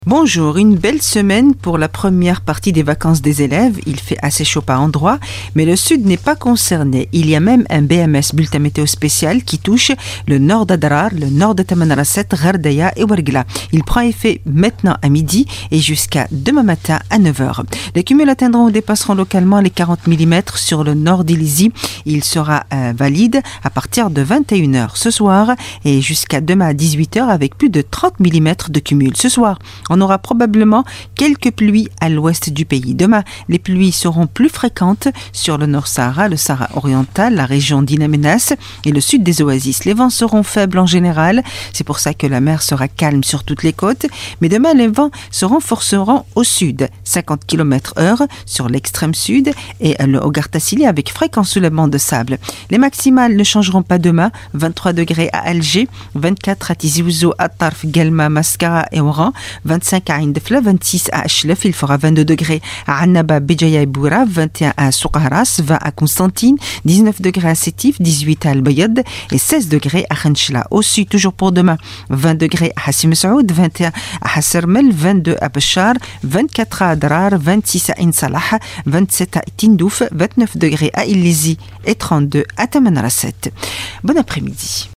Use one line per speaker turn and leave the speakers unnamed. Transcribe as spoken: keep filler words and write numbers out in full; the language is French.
Bonjour, une belle semaine pour la première partie des vacances des élèves. Il fait assez chaud par endroits, mais le sud n'est pas concerné. Il y a même un B M S, bulletin météo spécial, qui touche le nord d'Adrar, le nord de Tamanrasset, Ghardaya et Ouargla. Il prend effet maintenant à midi et jusqu'à demain matin à neuf heures. Les cumuls atteindront ou dépasseront localement les quarante millimètres sur le nord d'Ilizy. Il sera euh, valide à partir de vingt et une heures ce soir et jusqu'à demain à dix-huit heures avec plus de trente millimètres de cumul. Ce soir, on aura probablement quelques pluies à l'ouest du pays. Demain, les pluies seront plus fréquentes sur le Nord Sahara, le Sahara oriental, la région d'In Amenas et le sud des oasis. Les vents seront faibles en général. C'est pour ça que la mer sera calme sur toutes les côtes. Mais demain, les vents se renforceront au sud, cinquante kilomètres heure sur l'extrême sud et le Ogartasili avec fréquent soulèvement de sable. Les maximales ne changeront pas demain. vingt-trois degrés à Alger, vingt-quatre à Tizi Ouzou, At-Tarf, Guelma, Mascara et Oran, vingt-cinq à Indefla, vingt-six à Achlef, il fera vingt-deux degrés à Annaba, Béjaïa et Boura, vingt et un à Souqaras, vingt à Constantine, dix-neuf degrés à Sétif, dix-huit à Al-Bayad et seize degrés à Khenchla. Au sud, toujours pour demain, vingt degrés à Hassim Saoud, vingt et un à Hassermel, vingt-deux à Bachar, vingt-quatre à Adrar, vingt-six à Insalah, vingt-sept à Tindouf, vingt-neuf degrés à Ilizy et trente-deux à Tamanrasset. Bon après-midi.